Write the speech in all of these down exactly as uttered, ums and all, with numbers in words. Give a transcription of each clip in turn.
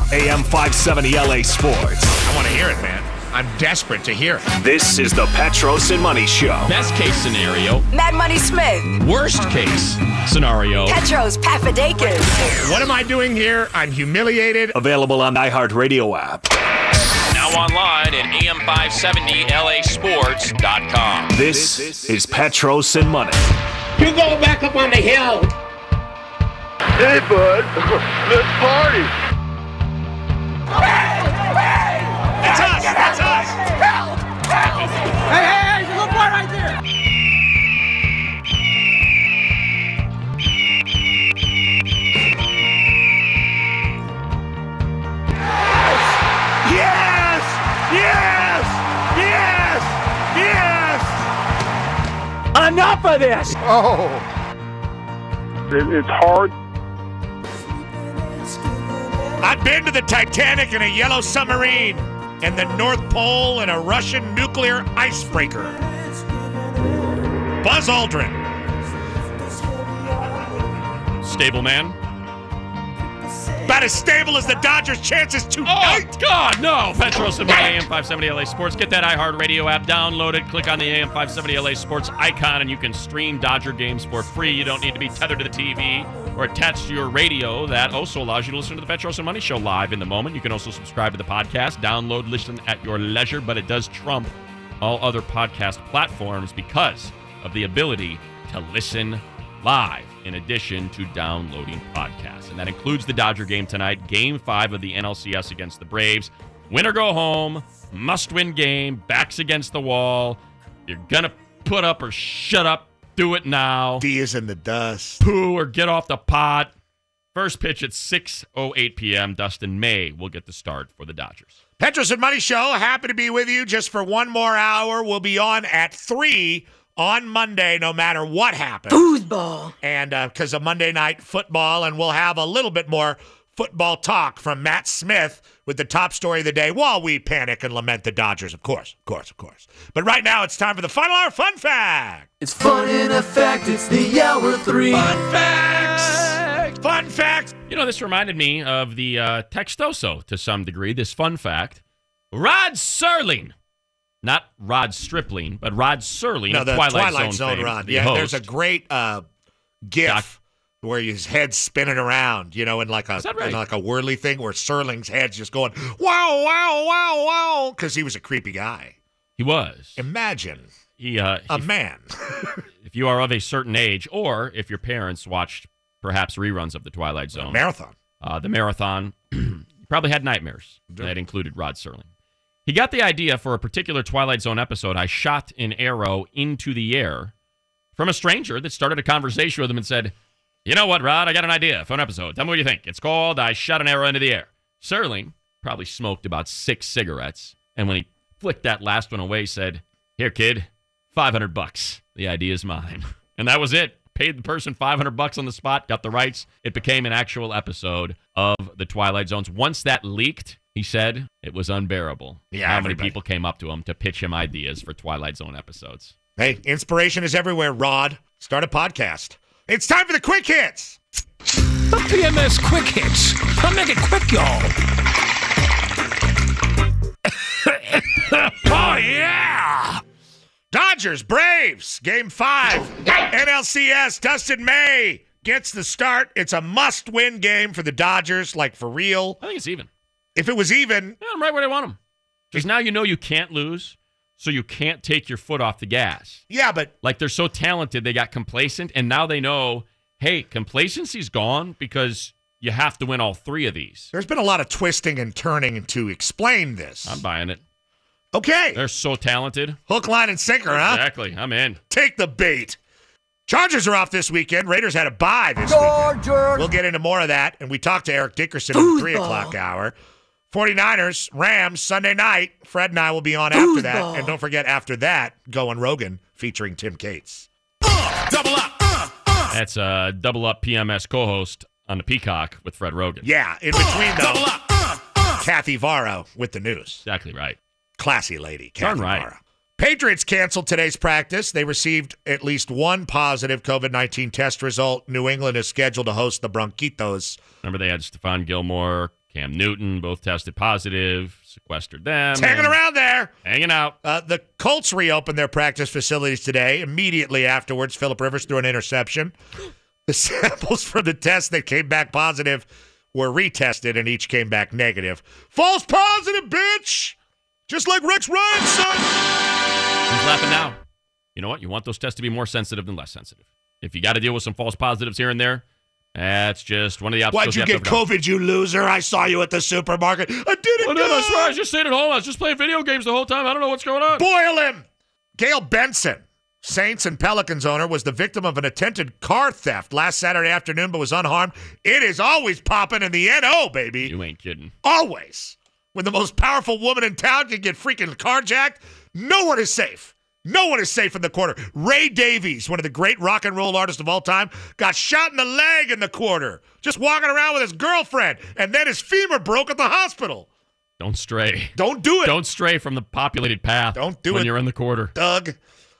A M five seventy L A Sports. I want to hear it, man. I'm desperate to hear it. This is the Petros and Money Show. Best case scenario. Mad Money Smith. Worst case scenario. Petros Papadakis. What am I doing here? I'm humiliated. Available on the iHeartRadio app. Now online at A M five seventy L A sports dot com. This is Petros and Money. You go back up on the hill. Hey, bud. Let's party. That's us. That's us. Hey, hey, hey, there's a little boy right there. Yes! Yes! Yes! Yes! Enough of this. Oh. It, it's hard. I've been to the Titanic in a yellow submarine and the North Pole in a Russian nuclear icebreaker. Buzz Aldrin. Stable man. About as stable as the Dodgers' chances Oh, tonight. God, no. Petros and Money, A M five seventy L A Sports. Get that iHeartRadio app, download it, click on the A M five seventy L A Sports icon, and you can stream Dodger games for free. You don't need to be tethered to the T V or attached to your radio. That also allows you to listen to the Petros and Money Show live in the moment. You can also subscribe to the podcast, download, listen at your leisure, but it does trump all other podcast platforms because of the ability to listen live in addition to downloading podcasts. And that includes the Dodger game tonight, game five of the N L C S against the Braves. Win or go home, must-win game, backs against the wall. You're going to put up or shut up. Do it now. D is in the dust. Poo or get off the pot. First pitch at six oh eight p.m. Dustin May will get the start for the Dodgers. Petros and Money Show, happy to be with you just for one more hour. We'll be on at three on Monday, no matter what happens. Foosball. And because uh, of Monday Night Football, and we'll have a little bit more football talk from Matt Smith with the top story of the day while we panic and lament the Dodgers, of course, of course, of course. But right now, it's time for the Final Hour Fun Fact. It's fun in effect, it's the hour three. Fun facts! Fun facts! You know, this reminded me of the uh, Textoso to some degree, this fun fact. Rod Serling. Not Rod Stripling, but Rod Serling. No, the Twilight, Twilight Zone, Zone, fame, Rod. the Yeah, host. there's a great uh, GIF Doc- where his head's spinning around, you know, in like a Is that right? in like a whirly thing where Serling's head's just going, wow, wow, wow, wow, because he was a creepy guy. He was. Imagine He, uh, a he- man. if you are of a certain age, or if your parents watched perhaps reruns of the Twilight Zone, Marathon. uh, the marathon, you probably had nightmares that included Rod Serling. He got the idea for a particular Twilight Zone episode. I shot an arrow into the air from a stranger that started a conversation with him and said, you know what, Rod, I got an idea for an episode. Tell me what you think. It's called I Shot an Arrow into the Air. Serling probably smoked about six cigarettes, and when he flicked that last one away, said, here, kid, five hundred bucks. The idea's mine. And that was it. Paid the person five hundred bucks on the spot, got the rights. It became an actual episode of the Twilight Zones. Once that leaked, he said it was unbearable. Yeah, How everybody. many people came up to him to pitch him ideas for Twilight Zone episodes? Hey, inspiration is everywhere, Rod. Start a podcast. It's time for the quick hits. The P M S Quick Hits. I'll make it quick, y'all. Oh, yeah! Dodgers, Braves, game five. N L C S, Dustin May gets the start. It's a must-win game for the Dodgers, like for real. I think it's even. If it was even, Yeah, I'm right where they want him. Because now you know you can't lose, so you can't take your foot off the gas. yeah, but Like, they're so talented, they got complacent, and now they know, hey, complacency's gone because you have to win all three of these. there's been a lot of twisting and turning to explain this. I'm buying it. Okay. They're so talented. Hook, line, and sinker, huh? Exactly. I'm in. Take the bait. Chargers are off this weekend. Raiders had a bye this weekend. We'll get into more of that, and we talked to Eric Dickerson in the three o'clock hour. forty-niners, Rams, Sunday night. Fred and I will be on after that. And don't forget, after that, Going Rogan featuring Tim Cates. Uh, double up. Uh, uh. That's a double up P M S co-host on the Peacock with Fred Rogan. Yeah, in between, though, Double up. Uh, uh. Kathy Varro with the news. Exactly right. Classy lady, Darn Kathy right. Varro. Patriots canceled today's practice. They received at least one positive COVID nineteen test result. New England is scheduled to host the Bronquitos. Remember they had Stephon Gilmore, Cam Newton, both tested positive, sequestered them. It's hanging around there. Hanging out. Uh, the Colts reopened their practice facilities today. Immediately afterwards, Phillip Rivers threw an interception. The samples from the test that came back positive were retested, and each came back negative. False positive, bitch! Just like Rex Ryan's son. Who's laughing now? You know what? You want those tests to be more sensitive than less sensitive. If you got to deal with some false positives here and there, that's just one of the obstacles. Why'd you, you get COVID, you loser? I saw you at the supermarket. I didn't oh, know. No, that's right. I was just staying at home. I was just playing video games the whole time. I don't know what's going on. Boil him! Gail Benson, Saints and Pelicans owner, was the victim of an attempted car theft last Saturday afternoon, but was unharmed. It is always popping in the N O, baby. You ain't kidding. Always. When the most powerful woman in town can get freaking carjacked, no one is safe. No one is safe in the quarter. Ray Davies, one of the great rock and roll artists of all time, got shot in the leg in the quarter, just walking around with his girlfriend, and then his femur broke at the hospital. Don't stray. Don't do it. Don't stray from the populated path. Don't do when it. When you're in the quarter. Doug.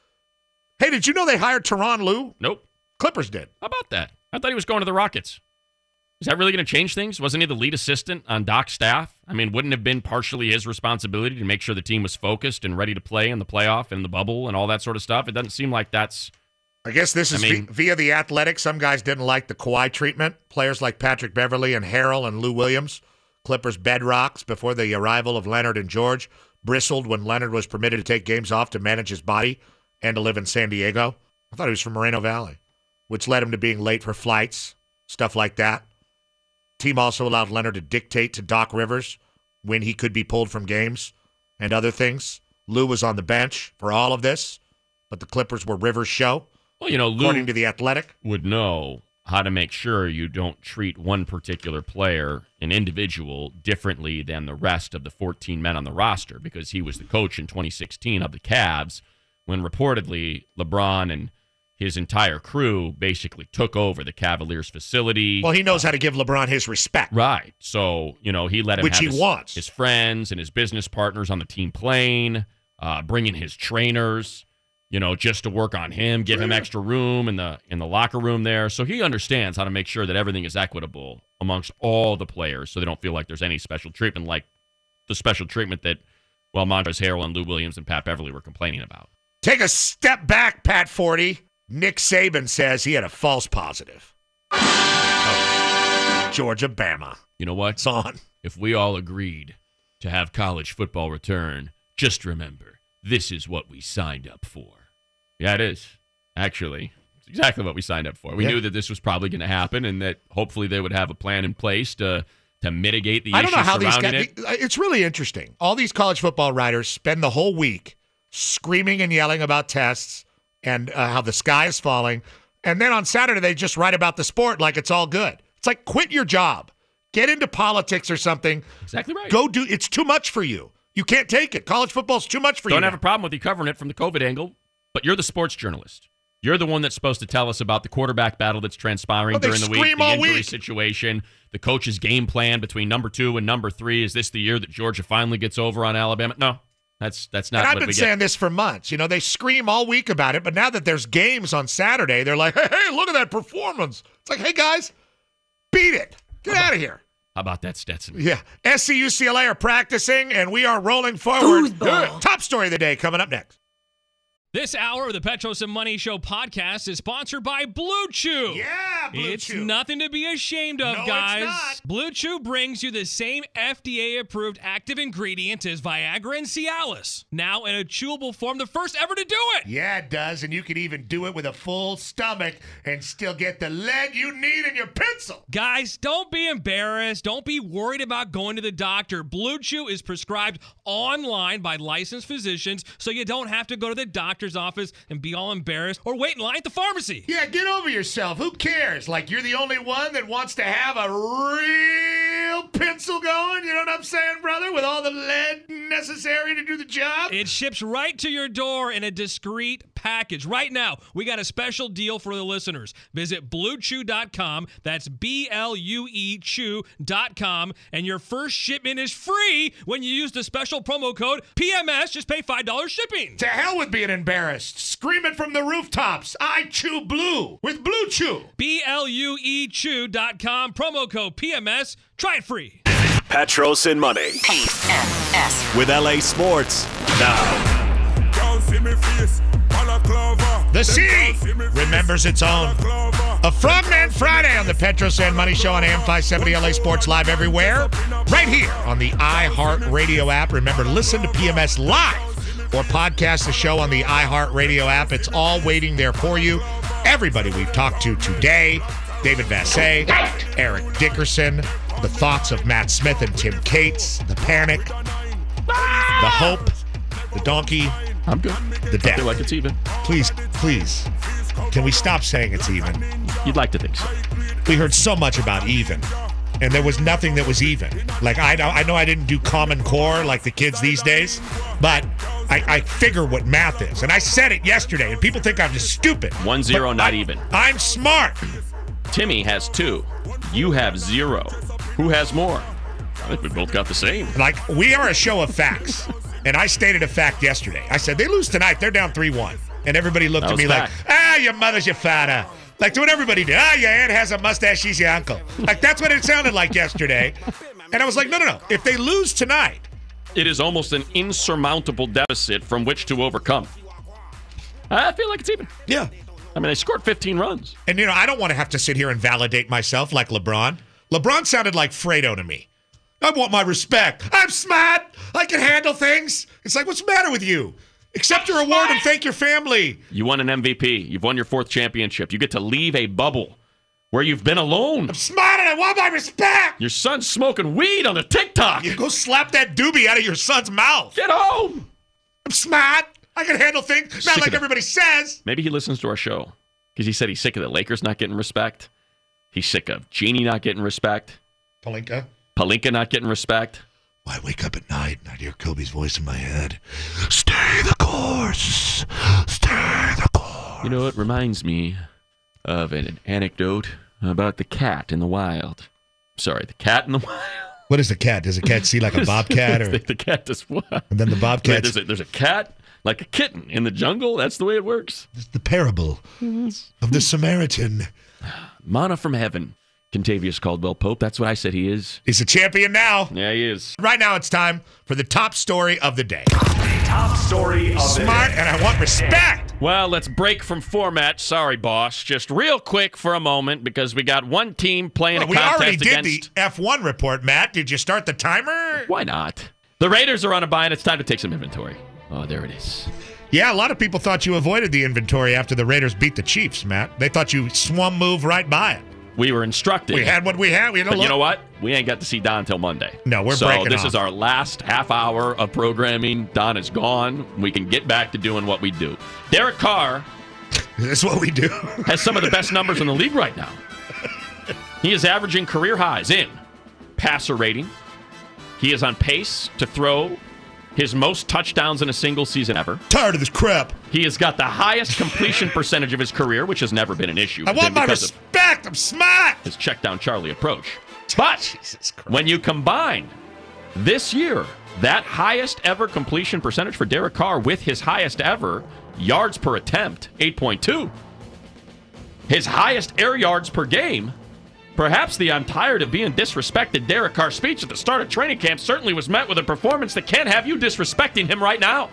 Hey, did you know they hired Tyronn Lue? Nope. Clippers did. How about that? I thought he was going to the Rockets. Is that really going to change things? Wasn't he the lead assistant on Doc's staff? I mean, wouldn't it have been partially his responsibility to make sure the team was focused and ready to play in the playoff and the bubble and all that sort of stuff? It doesn't seem like that's... I guess this is I mean, via the Athletic. Some guys didn't like the Kawhi treatment. Players like Patrick Beverley and Harrell and Lou Williams, Clippers bedrocks before the arrival of Leonard and George, bristled when Leonard was permitted to take games off to manage his body and to live in San Diego. I thought he was from Moreno Valley, which led him to being late for flights, stuff like that. Team also allowed Leonard to dictate to Doc Rivers when he could be pulled from games and other things. Lou was on the bench for all of this, but the Clippers were Rivers' show. Well, you know, Lou according to the Athletic, would know how to make sure you don't treat one particular player, an individual, differently than the rest of the fourteen men on the roster, because he was the coach in twenty sixteen of the Cavs when reportedly LeBron and his entire crew basically took over the Cavaliers facility. Well, he knows uh, how to give LeBron his respect. Right. So, you know, he let him Which have he his, wants. his friends and his business partners on the team plane, uh, bring in his trainers, you know, just to work on him, give him extra room in the in the locker room there. So he understands how to make sure that everything is equitable amongst all the players so they don't feel like there's any special treatment, like the special treatment that, well, Montrezl Harrell and Lou Williams and Pat Beverley were complaining about. Take a step back, Pat Forty. Nick Saban says he had a false positive. Oh. Georgia, Bama. You know what? It's on. If we all agreed to have college football return, just remember, this is what we signed up for. Yeah, it is. Actually, it's exactly what we signed up for. We yeah. knew that this was probably going to happen and that hopefully they would have a plan in place to to mitigate the I don't issues know how these surrounding guys, it. It's really interesting. All these college football writers spend the whole week screaming and yelling about tests and uh, how the sky is falling. And then on Saturday, they just write about the sport like it's all good. It's like, quit your job. Get into politics or something. Exactly right. Go do, it's too much for you. You can't take it. College football's too much for Don't you. Don't have now. a problem with you covering it from the COVID angle, but you're the sports journalist. You're the one that's supposed to tell us about the quarterback battle that's transpiring well, during the week, the injury week. situation, the coach's game plan between number two and number three. Is this the year that Georgia finally gets over on Alabama? No. That's that's not and what I've been we saying get. this for months. You know, they scream all week about it, but now that there's games on Saturday, they're like, hey, hey, look at that performance. It's like, hey, guys, beat it. Get out of here. How about that, Stetson? Yeah. S C U C L A are practicing, and we are rolling forward. Top story of the day coming up next. This hour of the Petros and Money Show podcast is sponsored by Blue Chew. Yeah, Blue it's Chew. It's nothing to be ashamed of, no, guys. It's not. Blue Chew brings you the same F D A-approved active ingredient as Viagra and Cialis. Now in a chewable form, the first ever to do it. Yeah, it does, and you can even do it with a full stomach and still get the lead you need in your pencil. Guys, don't be embarrassed. Don't be worried about going to the doctor. Blue Chew is prescribed online by licensed physicians, so you don't have to go to the doctor office and be all embarrassed or wait in line at the pharmacy. Yeah, get over yourself. Who cares? Like, you're the only one that wants to have a real pencil going, you know what I'm saying, brother? With all the lead necessary to do the job? It ships right to your door in a discreet package. Right now, we got a special deal for the listeners. Visit blue chew dot com. That's B L U E chew dot com. And your first shipment is free when you use the special promo code P M S. Just pay five dollars shipping. To hell with being embarrassed. Scream it from the rooftops. I chew blue with Blue Chew. B L U E chew dot com. Promo code P M S. Try it free. Petros and Money. P M S. With L A Sports now. The C remembers its own. A Frogman Friday on the Petros and Money Show on A M five seventy L A Sports Live everywhere. Right here on the iHeartRadio app. Remember, listen to P M S live or podcast the show on the iHeartRadio app. It's all waiting there for you. Everybody we've talked to today, David Vassay, Eric Dickerson, the thoughts of Matt Smith and Tim Cates, the panic, the hope, the donkey, I'm good. the death. I feel like it's even. Please, please, can we stop saying it's even? You'd like to think so. We heard so much about even, and there was nothing that was even. Like, I know I know I didn't do Common Core like the kids these days, but I, I figure what math is. And I said it yesterday, and people think I'm just stupid. One zero, But not I- even. I'm smart. Timmy has two. You have zero. Who has more? I think we both got the same. Like, we are a show of facts. And I stated a fact yesterday. I said, they lose tonight. They're down three one. And everybody looked That at me was like, fact. ah, your mother's your father. Like, what everybody did. Ah, your aunt has a mustache. She's your uncle. Like, that's what it sounded like yesterday. And I was like, no, no, no. If they lose tonight, It is almost an insurmountable deficit from which to overcome. I feel like it's even. yeah. I mean, they scored fifteen runs. And, you know, I don't want to have to sit here and validate myself like LeBron. LeBron sounded like Fredo to me. I want my respect. I'm smart. I can handle things. It's like, what's the matter with you? Accept your award and thank your family. You won an M V P. You've won your fourth championship. You get to leave a bubble where you've been alone. I'm smart and I want my respect. Your son's smoking weed on the TikTok. You go slap that doobie out of your son's mouth. Get home. I'm smart. I can handle things. Not Sick like of it. everybody says. Maybe he listens to our show because he said he's sick of the Lakers not getting respect. He's sick of Genie not getting respect. Palinka. Palinka not getting respect. I wake up at night and I hear Kobe's voice in my head. Stay the course. Stay the course. You know, it reminds me of an anecdote about the cat in the wild. Sorry, the cat in the wild. What is a cat? Does a cat see like a bobcat? Or the, the cat does what? and then the Wait, bobcat? there's, a, there's a cat like a kitten in the jungle. That's the way it works. The parable of the Samaritan. Manna from heaven. Contavious Caldwell Pope. That's what I said he is. He's a champion now. Yeah, he is. Right now it's time for the top story of the day. Top story of the Smart day. and I want respect. Well, let's break from format. Sorry, boss. Just real quick for a moment because we got one team playing Well, a we contest already did against... the F one report, Matt. Did you start the timer? Why not? The Raiders are on a bye, and it's time to take some inventory. Oh, there it is. Yeah, a lot of people thought you avoided the inventory after the Raiders beat the Chiefs, Matt. They thought you swum move right by it. We were instructed. We had what we had. We had a But look. you know what? We ain't got to see Don until Monday. No, we're so breaking this off. is our last half hour of programming. Don is gone. We can get back to doing what we do. Derek Carr That's what we do. has some of the best numbers in the league right now. He is averaging career highs in passer rating. He is on pace to throw his most touchdowns in a single season ever. Tired of this crap. He has got the highest completion percentage of his career, which has never been an issue. I with want him my because of respect. I'm smart. his check down Charlie approach. But Jesus Christ. when you combine this year, that highest ever completion percentage for Derek Carr with his highest ever yards per attempt, eight point two, his highest air yards per game, perhaps the I'm tired of being disrespected Derek Carr speech at the start of training camp certainly was met with a performance that can't have you disrespecting him right now.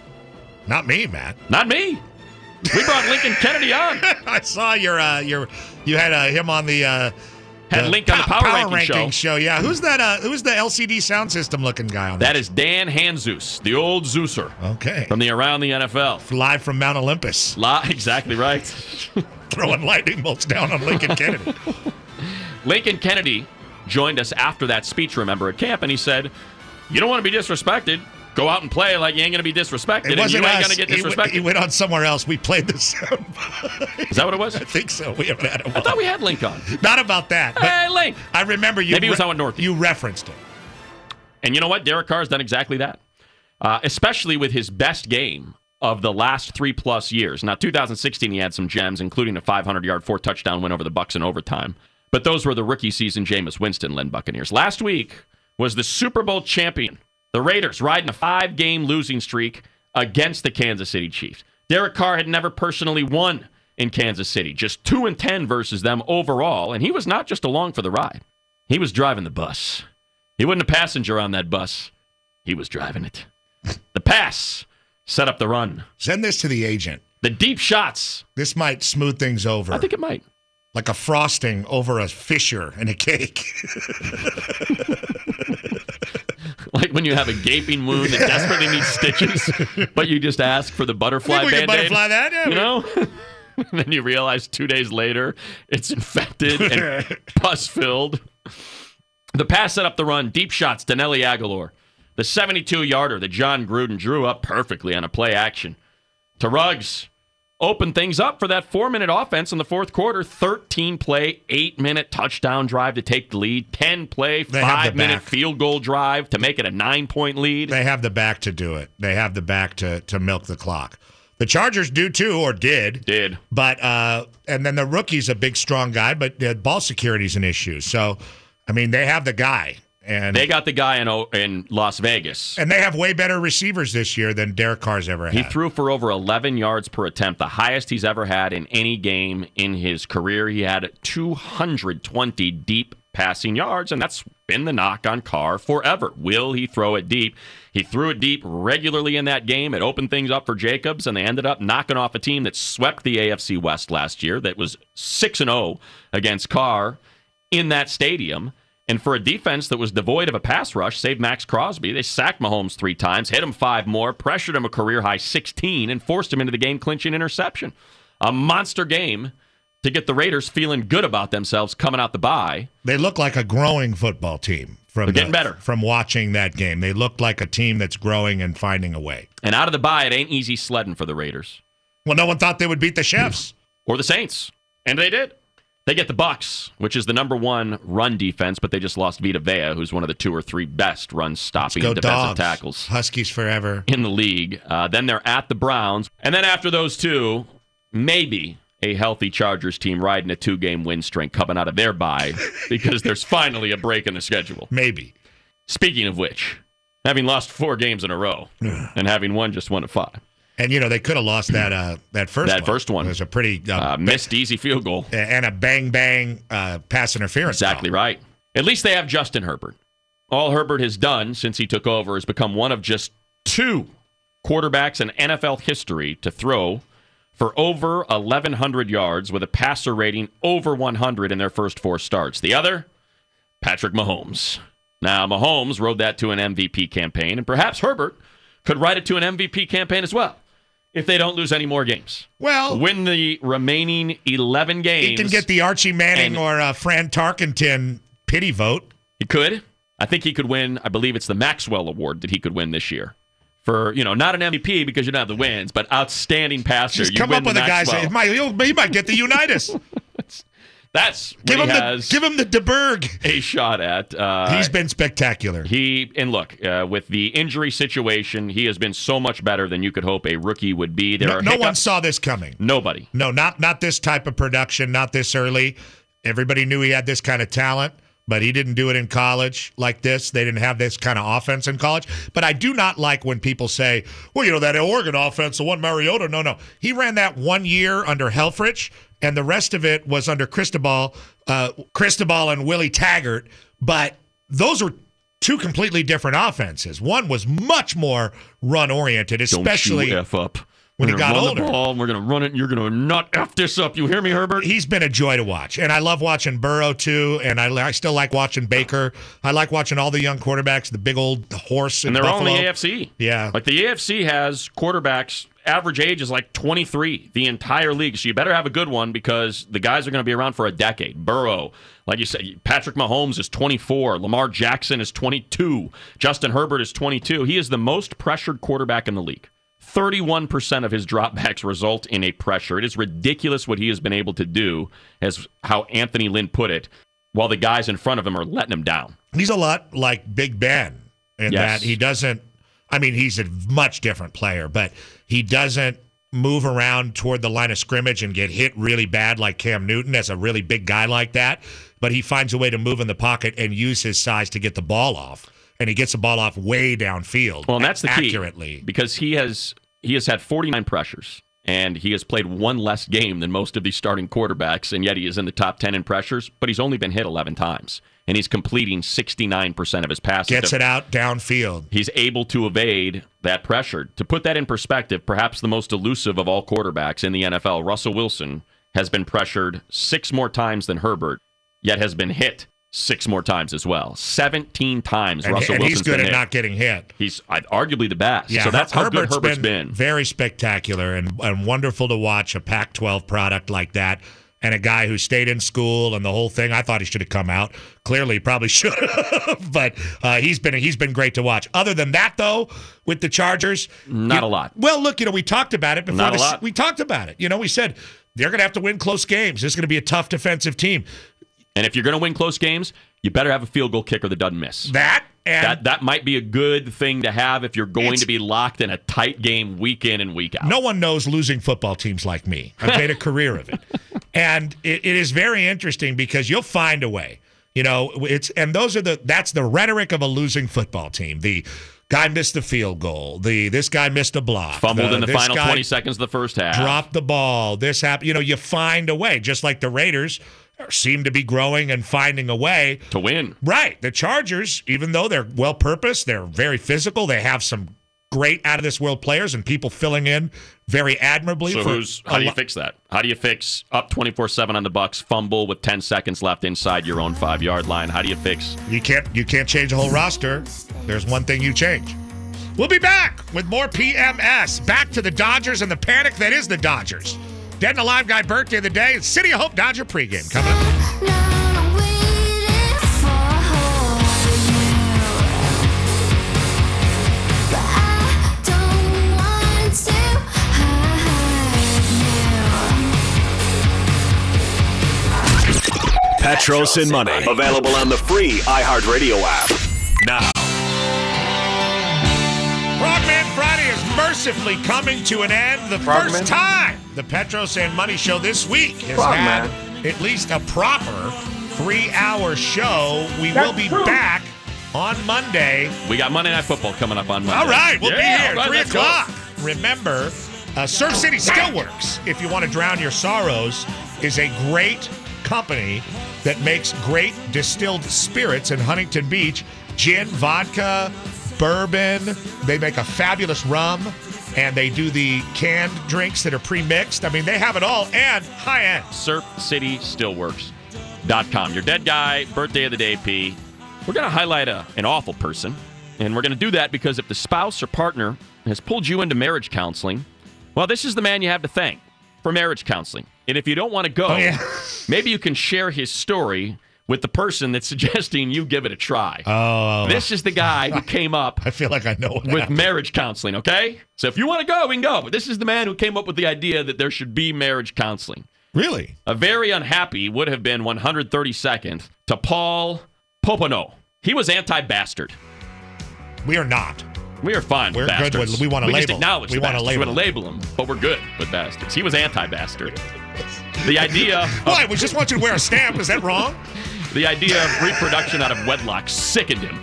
Not me, Matt. Not me. We brought Lincoln Kennedy on. I saw your uh, your you had uh, him on the uh, Had the Link on the Power, Ranking, show. Yeah, who's that? Uh, who's the L C D sound system looking guy on That is Dan Hanzus, the old Zeuser Okay. from the Around the N F L. Live from Mount Olympus, La- exactly right. throwing lightning bolts down on Lincoln Kennedy. Lincoln Kennedy joined us after that speech, remember, at camp, and he said, you don't want to be disrespected. Go out and play like you ain't going to be disrespected, It and you wasn't ain't us. going to get He went- disrespected. He, went on somewhere else. We played the sound. Is that what it was? I think so. We haven't had him I on. thought we had Link on. Not about that. But Hey, Link! I remember you. Maybe he was on with Northie. You referenced him. And you know what? Derek Carr's done exactly that, uh, especially with his best game of the last three-plus years. Now, two thousand sixteen, he had some gems, including a five hundred yard, four-touchdown win over the Bucs in overtime. But those were the rookie season Jameis Winston-led Buccaneers. Last week was the Super Bowl champion, the Raiders, riding a five-game losing streak against the Kansas City Chiefs. Derek Carr had never personally won in Kansas City, just two and ten versus them overall, and he was not just along for the ride. He was driving the bus. He wasn't a passenger on that bus. He was driving it. The pass set up the run. Send this to the agent. The deep shots. This might smooth things over. I think it might. Like a frosting over a fissure in a cake. Like when you have a gaping wound that desperately needs stitches, but you just ask for the butterfly we can Band-Aid. butterfly that, yeah. You know? And then you realize two days later it's infected and pus-filled. The pass set up the run. Deep shots to Nelly Aguilar. The seventy-two-yarder that John Gruden drew up perfectly on a play action. To Ruggs. Opened things up for that four-minute offense in the fourth quarter. thirteen-play, eight-minute touchdown drive to take the lead. ten-play, five-minute field goal drive to make it a nine-point lead. They have the back to do it. They have the back to, to milk the clock. The Chargers do too, or did. Did. But, uh, and then the rookie's a big, strong guy, but uh, ball security's an issue. So, I mean, they have the guy. And they got the guy in in Las Vegas. And they have way better receivers this year than Derek Carr's ever had. He threw for over eleven yards per attempt, the highest he's ever had in any game in his career. He had two hundred twenty deep passing yards, and that's been the knock on Carr forever. Will he throw it deep? He threw it deep regularly in that game. It opened things up for Jacobs, and they ended up knocking off a team that swept the A F C West last year that was six and oh against Carr in that stadium. And for a defense that was devoid of a pass rush, save Max Crosby, they sacked Mahomes three times, hit him five more, pressured him a career-high sixteen, and forced him into the game-clinching interception. A monster game to get the Raiders feeling good about themselves coming out the bye. They look like a growing football team. From They're getting the, better. From watching that game. They look like a team that's growing and finding a way. And out of the bye, it ain't easy sledding for the Raiders. Well, no one thought they would beat the Chefs. Or the Saints. And they did. They get the Bucs, which is the number one run defense, but they just lost Vita Vea, who's one of the two or three best run-stopping defensive dogs. tackles. Huskies forever. In the league. Uh, then they're at the Browns. And then after those two, maybe a healthy Chargers team riding a two-game win streak coming out of their bye because there's finally a break in the schedule. Maybe. Speaking of which, having lost four games in a row and having won just one of five. And, you know, they could have lost that uh, that first that one. That first one. It was a pretty... Uh, uh, missed easy field goal. And a bang-bang uh, pass interference. Exactly call. right. At least they have Justin Herbert. All Herbert has done since he took over is become one of just two quarterbacks in N F L history to throw for over eleven hundred yards with a passer rating over one hundred in their first four starts. The other, Patrick Mahomes. Now, Mahomes rode that to an M V P campaign, and perhaps Herbert could ride it to an M V P campaign as well if they don't lose any more games. Well, win the remaining eleven games. He can get the Archie Manning or uh, Fran Tarkenton pity vote. He could. I think he could win, I believe it's the Maxwell Award that he could win this year. For, you know, not an M V P because you don't have the wins, but outstanding passer. Just you come win up with a guy. He might, he might get the Unitas. That's give what him he has the give him the DeBerg a shot at. Uh, He's been spectacular. He and look uh, with the injury situation, he has been so much better than you could hope a rookie would be. There no are no hiccups. one saw this coming. Nobody. No, not not this type of production. Not this early. Everybody knew he had this kind of talent, but he didn't do it in college like this. They didn't have this kind of offense in college. But I do not like when people say, "Well, you know that Oregon offense, the one Mariota." No, no, he ran that one year under Helfrich. And the rest of it was under Cristobal, uh, Cristobal and Willie Taggart. But those were two completely different offenses. One was much more run-oriented, especially Don't you F up. when we're he got run older. The ball, and we're going to run it, and you're going to not F this up. You hear me, Herbert? He's been a joy to watch. And I love watching Burrow, too. And I, I still like watching Baker. I like watching all the young quarterbacks, the big old horse in And they're Buffalo. all in the A F C. Yeah. Like the A F C has quarterbacks, average age is like twenty-three, the entire league. So you better have a good one because the guys are going to be around for a decade. Burrow, like you said, Patrick Mahomes is twenty-four. Lamar Jackson is twenty-two. Justin Herbert is twenty-two. He is the most pressured quarterback in the league. thirty-one percent of his dropbacks result in a pressure. It is ridiculous what he has been able to do, as how Anthony Lynn put it, while the guys in front of him are letting him down. He's a lot like Big Ben in Yes. that he doesn't, I mean, he's a much different player, but he doesn't move around toward the line of scrimmage and get hit really bad like Cam Newton as a really big guy like that. But he finds a way to move in the pocket and use his size to get the ball off. And he gets the ball off way downfield. Well, and that's the key. Accurately. Because he has he has had forty-nine pressures, and he has played one less game than most of these starting quarterbacks, and yet he is in the top ten in pressures, but he's only been hit eleven times. and he's completing sixty-nine percent of his passes. Gets it out downfield. He's able to evade that pressure. To put that in perspective, perhaps the most elusive of all quarterbacks in the N F L, Russell Wilson, has been pressured six more times than Herbert, yet has been hit six more times as well. seventeen times and, Russell and Wilson's he's good been at hit. not getting hit. He's uh, arguably the best. Yeah, so that's how Herbert's good Herbert's been, been. Very spectacular and, and wonderful to watch a Pac twelve product like that. And a guy who stayed in school and the whole thing. I thought he should have come out. Clearly, he probably should have. But uh, he's been he's been great to watch. Other than that, though, with the Chargers, not you, a lot. Well, look, you know, we talked about it before. Not the, a lot. We talked about it. You know, we said they're going to have to win close games. This is going to be a tough defensive team. And if you're going to win close games, you better have a field goal kicker that doesn't miss. That and that that might be a good thing to have if you're going to be locked in a tight game week in and week out. No one knows losing football teams like me. I've made a career of it. And it, it is very interesting because you'll find a way. You know, it's and those are the that's the rhetoric of a losing football team. The guy missed the field goal. The this guy missed a block. Fumbled the, in the this final guy twenty seconds of the first half. Dropped the ball. This happened. You know, you find a way, just like the Raiders seem to be growing and finding a way to win. Right. The Chargers, even though they're well-purposed, they're very physical, they have some great out-of-this-world players and people filling in very admirably. So for who's, how do you fix that? How do you fix up twenty-four seven on the Bucs, fumble with ten seconds left inside your own five-yard line? How do you fix? You can't, you can't change the whole roster. There's one thing you change. We'll be back with more P M S. Back to the Dodgers and the panic that is the Dodgers. Dead and Alive Guy birthday of the day. It's City of Hope Dodger pregame coming up. Petros and Money. Available on the free iHeartRadio app. Now. Frogman Friday is mercifully coming to an end. The Frogman. first time the Petros and Money show this week has Frogman. had at least a proper three-hour show. We will be back on Monday. We got Monday Night Football coming up on Monday. All right, we'll Yeah, be here all right, three let's go. o'clock. Remember, uh, Surf City still works. If you want to drown your sorrows, is a great company that makes great distilled spirits in Huntington Beach. Gin, vodka, bourbon. They make a fabulous rum, and they do the canned drinks that are pre-mixed. I mean, they have it all, and high-end. surf city stillworks dot com. Your dead guy, birthday of the day, P. We're going to highlight a, an awful person, and we're going to do that because if the spouse or partner has pulled you into marriage counseling, well, this is the man you have to thank for marriage counseling. And if you don't want to go, Oh, yeah. maybe you can share his story with the person that's suggesting you give it a try. Oh. This is the guy who came up I feel like I know what with happened. marriage counseling, okay? So if you want to go, we can go. But this is the man who came up with the idea that there should be marriage counseling. Really? A very unhappy would have been one hundred thirty-second to Paul Popenoe. He was anti-bastard. We are not. We are fine We're with good bastards. with- we wanna we just label. acknowledge We the wanna bastards. label. We want to label them, but we're good with bastards. He was anti-bastard. The idea of, Why? We just want you to wear a stamp. Is that wrong? the idea of reproduction out of wedlock sickened him.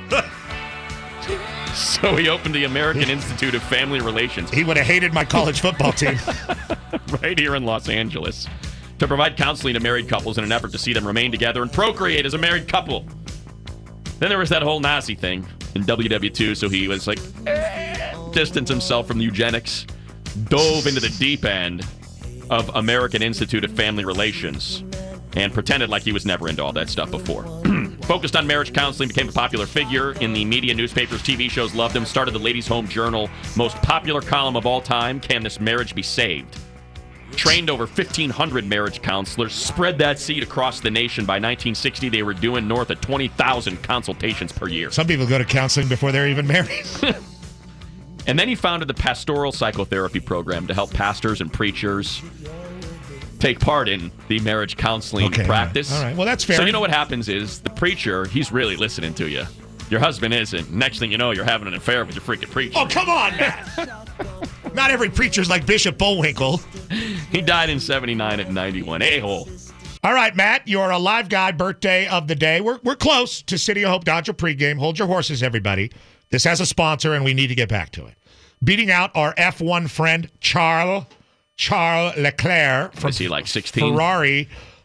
So he opened the American Institute of Family Relations He would have hated my college football team. right here in Los Angeles to provide counseling to married couples in an effort to see them remain together and procreate as a married couple. Then there was that whole Nazi thing in W W two, so he was like, eh, distance himself from eugenics, dove into the deep end of American Institute of Family Relations, and pretended like he was never into all that stuff before. Focused on marriage counseling, became a popular figure in the media, newspapers, T V shows, loved him, started the Ladies' Home Journal, most popular column of all time, Can This Marriage Be Saved? Trained over fifteen hundred marriage counselors, spread that seed across the nation. By nineteen sixty, they were doing north of twenty thousand consultations per year. Some people go to counseling before they're even married. And then he founded the Pastoral Psychotherapy Program to help pastors and preachers take part in the marriage counseling Okay, practice. all right. All right. Well, that's fair. So you know what happens is the preacher, he's really listening to you. Your husband isn't. Next thing you know, you're having an affair with your freaking preacher. Oh, come on, man. Not every preacher's like Bishop Bullwinkle. He died in seventy-nine at ninety-one. A-hole. All right, Matt, you're a live guy, birthday of the day. We're, we're close to City of Hope Dodger pregame. Hold your horses, everybody. This has a sponsor, and we need to get back to it. Beating out our F one friend, Charles, Charles Leclerc from Is he like sixteen? Ferrari.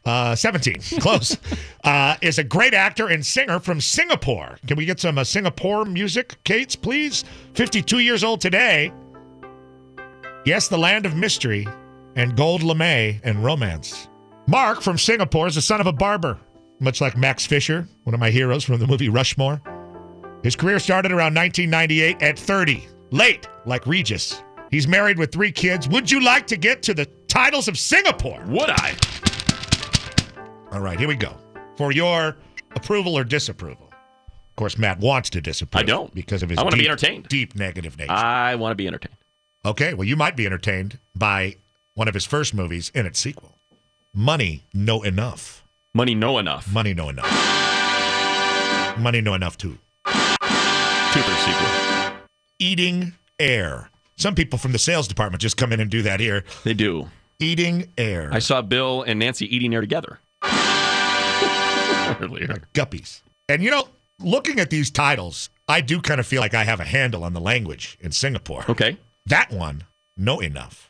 Uh, seventeen. Close. uh, is a great actor and singer from Singapore. Can we get some uh, Singapore music, Kates, please? fifty-two years old today. Yes, the land of mystery and gold lame and romance. Mark from Singapore is the son of a barber, much like Max Fisher, one of my heroes from the movie Rushmore. His career started around nineteen ninety-eight at thirty. Late, like Regis. He's married with three kids. Would you like to get to the titles of Singapore? Would I? All right, here we go. For your approval or disapproval. Of course, Matt wants to disapprove. I don't. Because of his I want to deep, be entertained. deep negative nature. I want to be entertained. Okay, well, you might be entertained by one of his first movies and its sequel. Money, No Enough. Money, no enough. Money, No Enough. Money, No Enough, too. Two for the sequel. Eating Air. Some people from the sales department just come in and do that here. They do. Eating Air. I saw Bill and Nancy eating air together. Earlier. Like guppies. And, you know, looking at these titles, I do kind of feel like I have a handle on the language in Singapore. Okay. That one, No Enough.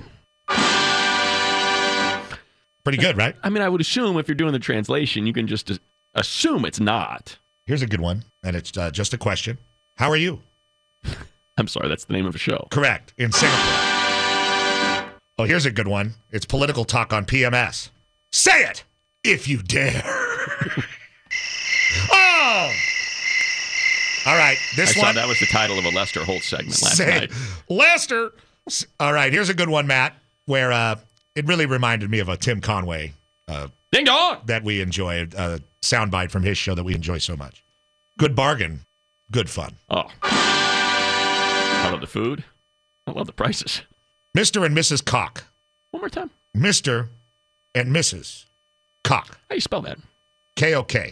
Pretty good, right? I mean, I would assume if you're doing the translation, you can just assume it's not. Here's a good one, and it's uh, just a question. How are you? I'm sorry, that's the name of a show. Correct, in Singapore. Oh, here's a good one. It's political talk on P M S. Say it, if you dare. Oh! All right, this I one. saw that was the title of a Lester Holt segment last Say, night. Lester. All right, here's a good one, Matt, where uh, it really reminded me of a Tim Conway uh, Ding dong! that we enjoy, a soundbite from his show that we enjoy so much. Good bargain, good fun. Oh. I love the food. I love the prices. Mister and Missus Cock. One more time. Mister and Missus Cock. How do you spell that? K O K.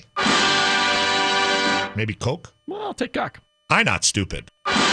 Maybe Coke? Well, I'll take cock. I not stupid.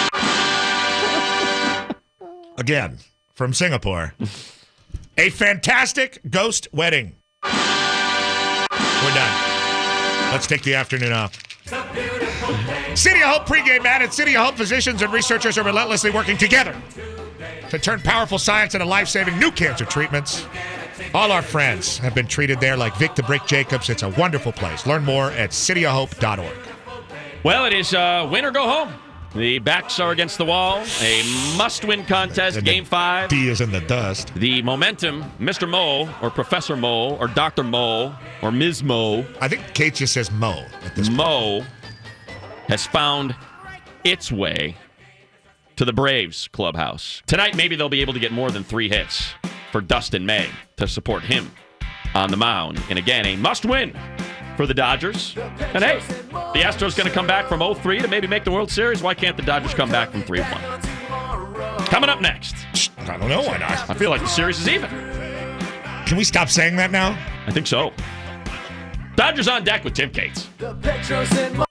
Again, from Singapore. A fantastic ghost wedding. We're done. Let's take the afternoon off. City of Hope pregame, Matt. At City of Hope, physicians and researchers are relentlessly working together to turn powerful science into life-saving new cancer treatments. All our friends have been treated there like Vic the Brick Jacobs. It's a wonderful place. Learn more at city of hope dot org. Well, it is uh, win or go home. The backs are against the wall. A must-win contest, And game five. D is in the dust. The momentum, Mister Mole, or Professor Mole, or Doctor Mole, or Miz Mole. I think Kate just says Mo at this point. Mo has found its way to the Braves clubhouse. Tonight, maybe they'll be able to get more than three hits for Dustin May to support him on the mound. And again, a must-win for the Dodgers. And hey, the Astros going to come back from oh three to maybe make the World Series. Why can't the Dodgers come back from three one? Coming up next. I don't know why not. I feel like the series is even. Can we stop saying that now? I think so. Dodgers on deck with Tim Cates. The Petros and